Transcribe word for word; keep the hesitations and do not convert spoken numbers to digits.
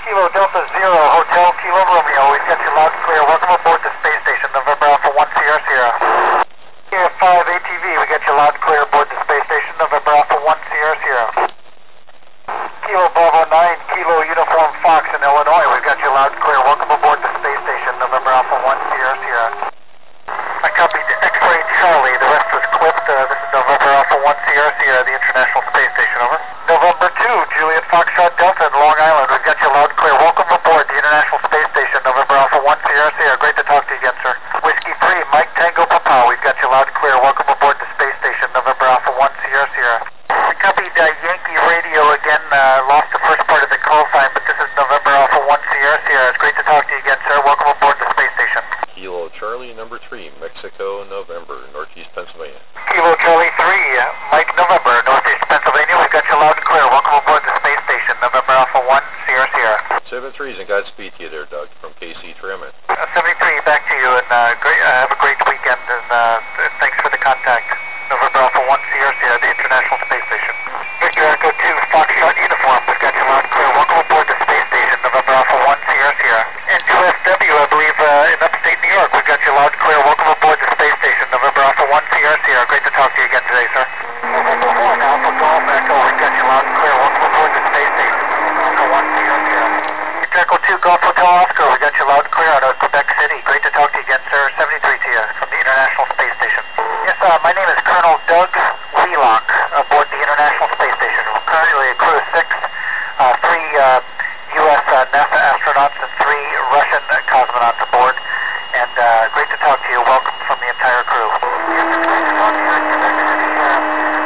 Kilo Delta Zero, Hotel Kilo Romeo, we've got you loud and clear. Welcome aboard the space station, November Alpha one Sierra Sierra. K F five A T V, we got you loud and clear aboard the space station, November Alpha one Sierra Sierra. Kilo Bravo nine, Kilo Uniform Fox in Illinois, we've got you loud and clear. Welcome aboard the space station, November Alpha one Sierra Sierra. I copied X-Ray Charlie, the rest was clipped. Uh, this is November Alpha one Sierra Sierra, the International Space Station, over. November two, Juliet Foxtrot Delta in Long Island, we've got you loud and clear. Welcome aboard the International Space Station, November Alpha one Sierra Sierra. Great to talk to you again, sir. Whiskey three, Mike Tango Papa, we've got you loud and clear. Welcome aboard the space station, November Alpha one Sierra Sierra. I copied uh, Yankee Radio again, uh, lost the first part of the call sign, but this is November Alpha one Sierra Sierra. It's great to talk to you again, sir. Welcome aboard the space station. Kilo Charlie number three, Mexico, November, Northeast Pennsylvania. Kilo Charlie three, uh, Mike November, Northeast Pennsylvania. We've got you loud and clear. Welcome aboard the space station, November Alpha one Sierra Sierra. seven threes and Godspeed to you there, Doug, from K C Tramit. Uh, seventy-three, back to you, and uh, great, uh, have a great weekend, and uh, thanks for the contact. November Alpha one Sierra Sierra, the International Space Station. Victor Echo two, Foxtrot Uniform, we've got you loud and clear. Welcome aboard the space station, November Alpha one Sierra Sierra. N two S W, I believe, uh, in upstate New York, we've got you loud and clear. Welcome aboard the space station, November Alpha one Sierra Sierra. Great to talk to you again today, sir. November one, Alpha Golf Echo, we've got you loud and clear. Welcome aboard the space station, Alpha one Sierra Sierra. Victor Echo two, Golf Hotel Oscar, we got you loud and clear out of Quebec City. Great to talk to you again, sir. seventy-three to you from the International Space Station. Yes, uh, my name is Colonel Doug Wheelock aboard the International Space Station. We're currently at Crew six, uh, three uh, U S uh, NASA astronauts and three Russian cosmonauts aboard. And uh, great to talk to you. Welcome from the entire crew. Yes, it's great to talk to you in Quebec City. Uh,